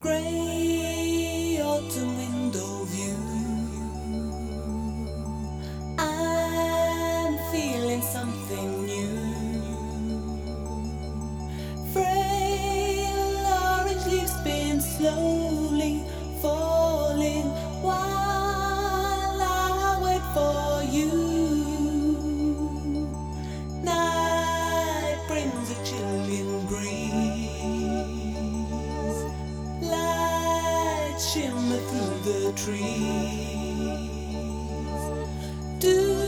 Gray autumn window view. I'm feeling something new. Frail orange leaves been slowly falling while I wait for you. Night brings a chilling breeze. Light shimmer through the trees. Do